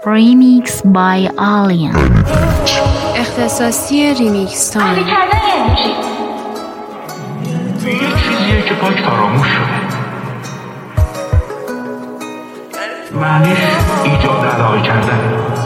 Remix by Alien. اختصاصی ریمیکس تایم. یه چیزیه که پاک فراموش شده، معنیش ایجاد علاقه کردن.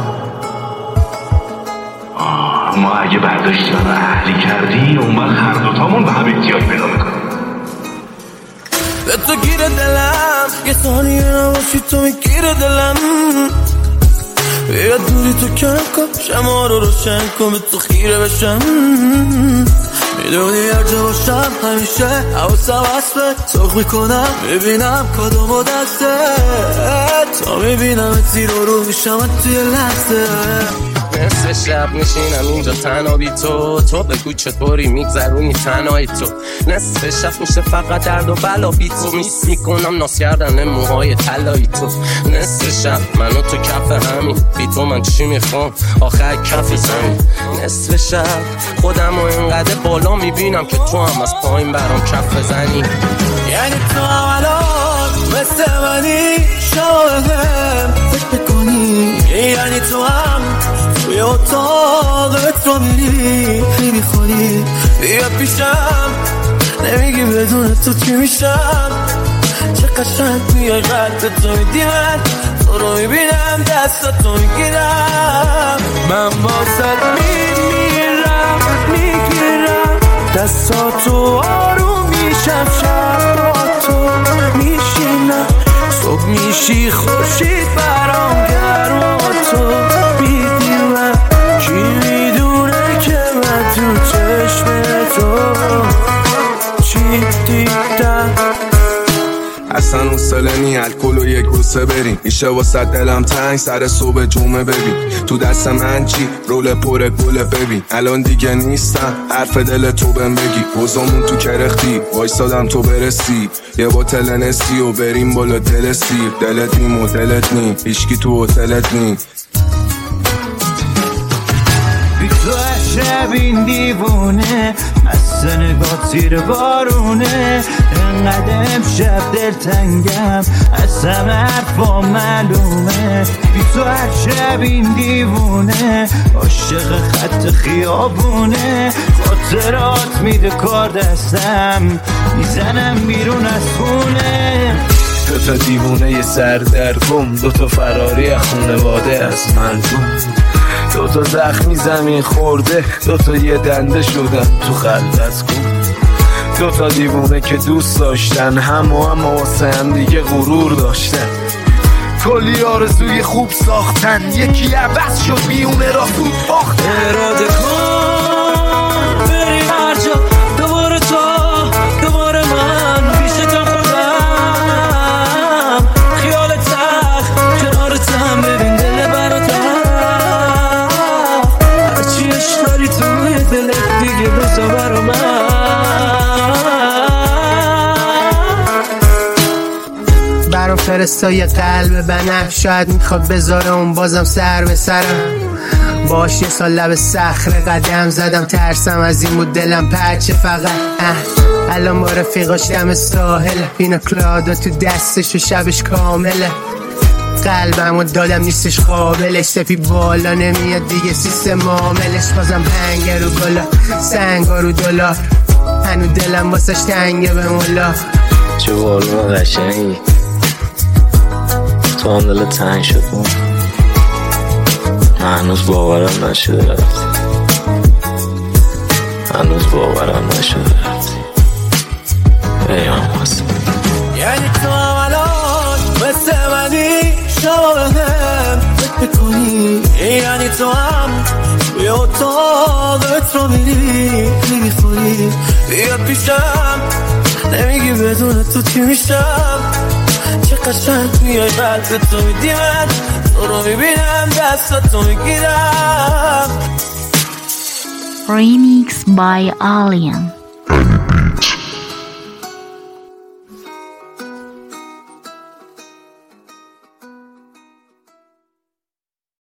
ما اگه برداشتی و اهلی کردی اون وقت هر دوتامون به هم احتیاج پیدا میکنیم. به تو گیره دلم یه ثانیه نباشی تو میگیره دلم. بیا دوری تو کم کن شما رو روشن کن به تو خیره بشم. میدونی هر جا باشم همیشه حواسم هست به سرخ میکنم میبینم کدوم و دسته تا میبینم زیر و رو میشم توی لحظه. نصف شب میشینم اینجا تنها بی تو بگو چطوری میگذرونی تنهایی تو. نصف شب میشه فقط درد و بلا بی تو میس میکنم ناس کردن موهای طلایی تو. نصف شب منو تو کف همین بی تو من چی میخوام آخر کف زمین. نصف شب خودم و اینقدر بالا میبینم که تو هم از پایین برام کف بزنی. یعنی تو هم الان مثل منی شاهم فکر میکنی یعنی تو هم توی اتاقت رو میری میخوری بیا پیشم نمیگی بدون تو چی میشم. چه قشنگ میای قلب تو میدی من تو رو میبینم دستاتو میگیرم. من واسه میمیرم میگیرم دستاتو آروم میشم شب با تو میشینم صبح میشی خورشید برام گرم و تو میدیمم. کی میدونه که من تو چشم تو چی دیدم. اصلا اون سلنی الکل و یک بوسه بریم میشه واسه دلم تنگ سر صبح جمعه ببین تو دست من چی رول پر گل ببین الان دیگه نیستم حرف دل تو بهم بگی وزامون تو کرختی وایسادم تو برسی یه بوتل نسی و بریم بالا دل سیر دلت نیم و دلت نیم هیچکی تو هتلت نیم. بی تو شب این دیوونه از نگاه زیر بارونه انقدر امشب دلتنگم از همه حرفا معلومه. بی تو هر شب این دیوونه عاشق خط خیابونه خاطرات میده کار دستم میزنم بیرون از خونه. دوتا دیوونه یه سردرگم دوتا فراری خونواده از مردم دوتا زخمی زمین خورده دوتا یه دنده شدن تو خلوت کن. دوتا دیوونه که دوست داشتن هم واسه هم دیگه غرور داشتن کلی آرزوی خوب ساختن یکی عوض شد بیونه را سود باختن. اراده کن بریم هر جا دوباره تو دوباره من پیشتم خودم خیال تخت کنارتم ببین دل براتم هرچی اشتاری توی دلت دیگه بزا برا من. برام فرستای قلب بنفش شاید میخواد بذاره اون بازم سر به سرم باش یه سال لب صخره قدم زدم ترسم از این بود دلم پرچه فقط الان با رفیقاش دم ساحل پینا کلادا تو دستش و شبش کامله قلبمو دادم نیستش قابلش سپی بالا نمیاد دیگه سیستم عاملش بازم پنگه رو گلا سنگا رو دلار هنو دلم واسش تنگه به مولا. چه بارون قشنگی تو هم دل تنگ شد من هنوز باورم نشده رفتی هنوز باورم نشده رفتی ایام هست. یعنی تو هم الان مثل منی شباهم فکر میکنی یعنی تو هم توی اتاقت رو میری میخوری بیا پیشم نمیگی بدون تو چی میشم. چه قشنگ میای قلب تو میدی من تو رو میبینم دستاتو میگیرم. Remix by Alien.